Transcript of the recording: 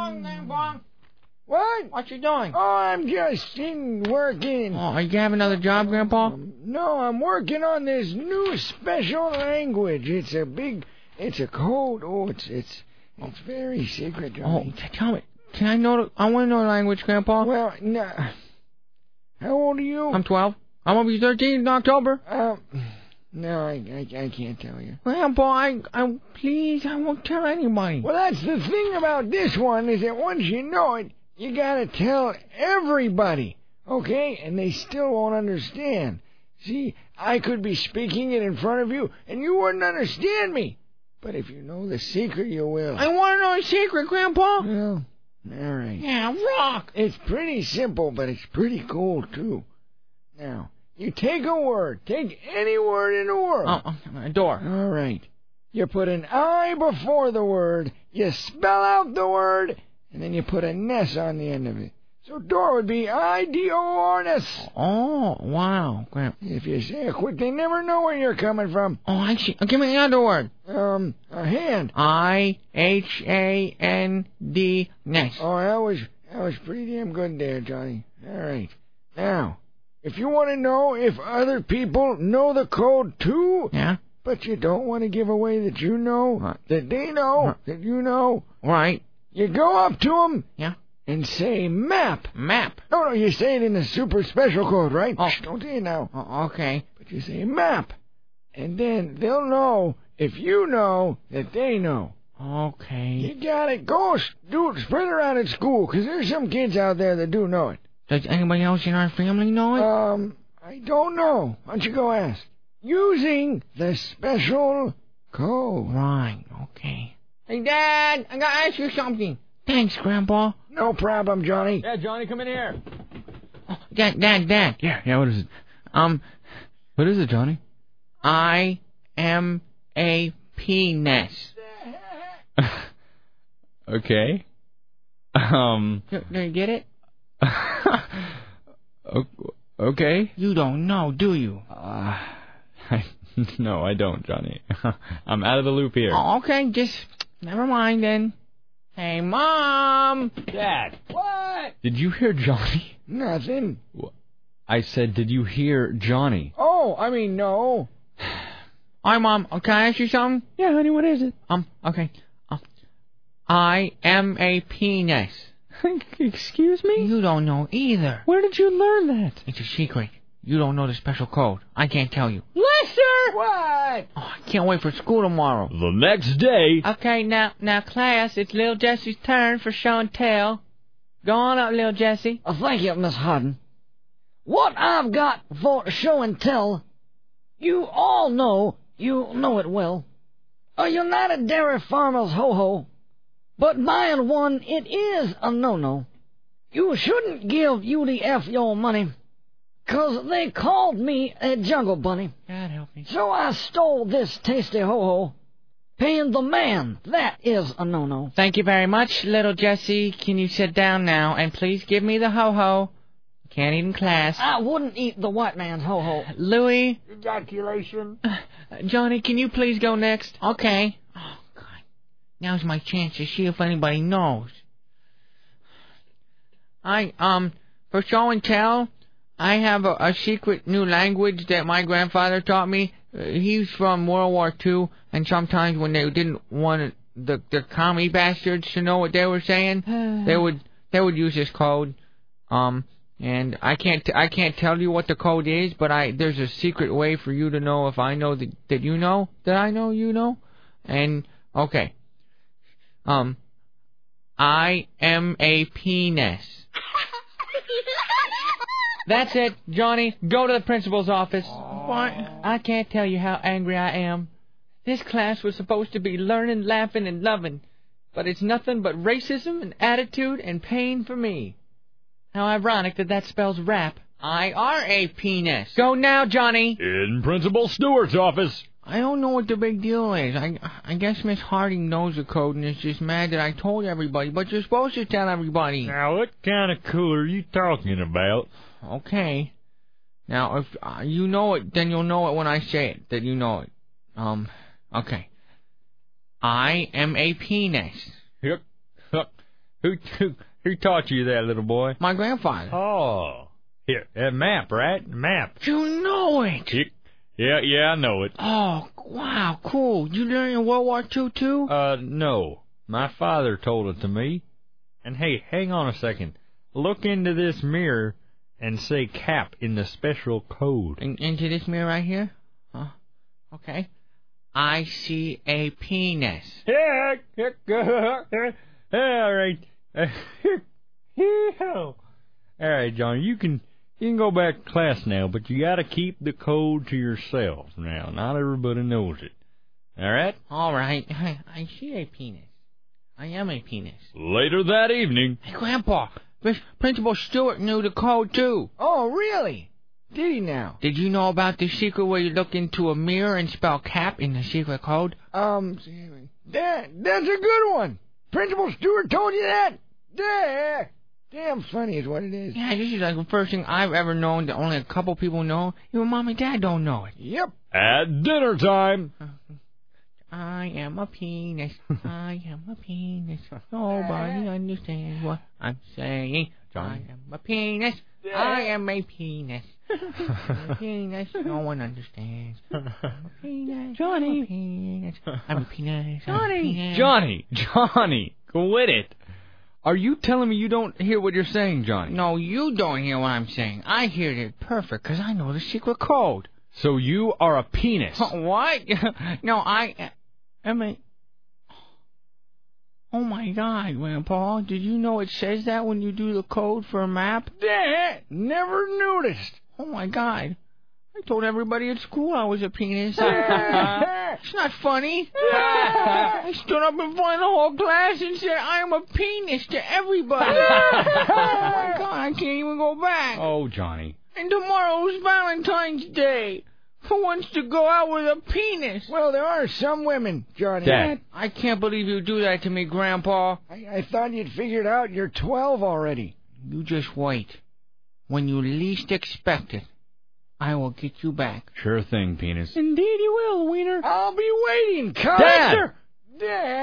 doing, Grandpa? What? What you doing? Oh, I'm just working. Oh, are you have another job, Grandpa? No, I'm working on this new special language. It's a code. Oh, it's very secret, Johnny. Oh, tell me. I want to know the language, Grandpa. Well, no. How old are you? I'm 12. I'm going to be 13 in October. No, I can't tell you. Grandpa, please, I won't tell anybody. Well, that's the thing about this one, is that once you know it, you gotta tell everybody, okay? And they still won't understand. See, I could be speaking it in front of you, and you wouldn't understand me. But if you know the secret, you will. I want to know the secret, Grandpa. Well, all right. Yeah, rock. It's pretty simple, but it's pretty cool, too. Now, you take a word. Take any word in the world. A door. All right. You put an I before the word, you spell out the word, and then you put a ness on the end of it. So door would be I-D-O-R-ness. Oh, wow. If you say it quick, they never know where you're coming from. Oh, I see. Give me the other word. A hand. I-H-A-N-D, ness. Oh, that was pretty damn good there, Johnny. All right. Now, if you want to know if other people know the code too, yeah, but you don't want to give away that you know, that they know, that you know, right? You go up to them, yeah, and say map. Map. No, you say it in the super special code, right? Oh. Shh, don't say it now. Oh, okay. But you say map, and then they'll know if you know that they know. Okay. You got it. Go spread around at school, because there's some kids out there that do know it. Does anybody else in our family know it? I don't know. Why don't you go ask? Using the special code. Right, okay. Hey, Dad, I gotta ask you something. Thanks, Grandpa. No problem, Johnny. Yeah, Johnny, come in here. Oh, Dad. Yeah, what is it? What is it, Johnny? I-M-A-P-ness. Okay. Do you get it? Okay. You don't know, do you? No, I don't, Johnny. I'm out of the loop here. Oh, okay, just never mind then. Hey, Mom! Dad! What? Did you hear Johnny? Nothing. I said, did you hear Johnny? Oh, I mean, no. Hi, Mom. Can I ask you something? Yeah, honey, what is it? Okay. I-M-A-P-ness. Excuse me? You don't know either. Where did you learn that? It's a secret. You don't know the special code. I can't tell you. Lester! What? Oh, I can't wait for school tomorrow. The next day... Okay, now, class, it's Little Jessie's turn for show and tell. Go on up, Little Jessie. Thank you, Miss Harden. What I've got for show and tell, you all know, you know it well. A United Dairy Farmers ho-ho. But buying one, it is a no-no. You shouldn't give UDF your money, 'cause they called me a jungle bunny. God help me. So I stole this tasty ho-ho. Paying the man, that is a no-no. Thank you very much, Little Jessie. Can you sit down now, and please give me the ho-ho? Can't eat in class. I wouldn't eat the white man's ho-ho. Louis? Ejaculation. Johnny, can you please go next? Okay. Oh, God. Now's my chance to see if anybody knows. For show and tell, I have a secret new language that my grandfather taught me. He's from World War II, and sometimes when they didn't want the commie bastards to know what they were saying, they would use this code. And I can't tell you what the code is, but there's a secret way for you to know if I know that you know that I know you know. And okay. I-M-A-P-ness. That's it, Johnny. Go to the principal's office. What? I can't tell you how angry I am. This class was supposed to be learning, laughing, and loving, but it's nothing but racism and attitude and pain for me. How ironic that spells rap. I-R-A-P-ness. Go now, Johnny. In Principal Stewart's office. I don't know what the big deal is. I guess Miss Harding knows the code and is just mad that I told everybody, but you're supposed to tell everybody. Now, what kind of cool are you talking about? Okay. Now, if you know it, then you'll know it when I say it, that you know it. Okay. I-M-A-P-ness. Yep. Who taught you that, little boy? My grandfather. Oh. Here, that map, right? Map. You know it. Yeah, I know it. Oh, wow, cool. You learned in World War II, too? No. My father told it to me. And hey, hang on a second. Look into this mirror and say cap in the special code. Into this mirror right here? Okay. I see a penis. Yeah, all right. All right, John, you can go back to class now, but you got to keep the code to yourself now. Not everybody knows it. All right? All right. I see a penis. I am a penis. Later that evening. Hey, Grandpa, Principal Stewart knew the code, too. Oh, really? Did he now? Did you know about the secret where you look into a mirror and spell cap in the secret code? That's a good one. Principal Stewart told you that? Yeah. Damn funny is what it is. Yeah, this is like the first thing I've ever known that only a couple people know. Even Mom and Dad don't know it. Yep. At dinner time. I am a penis. I am a penis. Nobody understands what I'm saying. I am a penis. I am a penis. I'm a penis. No one understands. I'm a penis. Johnny. I'm a penis. I'm a penis. Johnny, quit it. Are you telling me you don't hear what you're saying, Johnny? No, you don't hear what I'm saying. I hear it perfect because I know the secret code. So you are a penis. What? No, I am a... Oh, my God, Grandpa. Did you know it says that when you do the code for a map? Dad, never noticed. Oh, my God. I told everybody at school I was a penis. It's not funny. I stood up in front of the whole class and said, I am a penis to everybody. Oh, my God, I can't even go back. Oh, Johnny. And tomorrow's Valentine's Day. Who wants to go out with a penis? Well, there are some women, Johnny. Dad. I can't believe you do that to me, Grandpa. I thought you'd figured out you're 12 already. You just wait. When you least expect it, I will get you back. Sure thing, penis. Indeed you will, Wiener. I'll be waiting, Kaiser. Dad! Dad!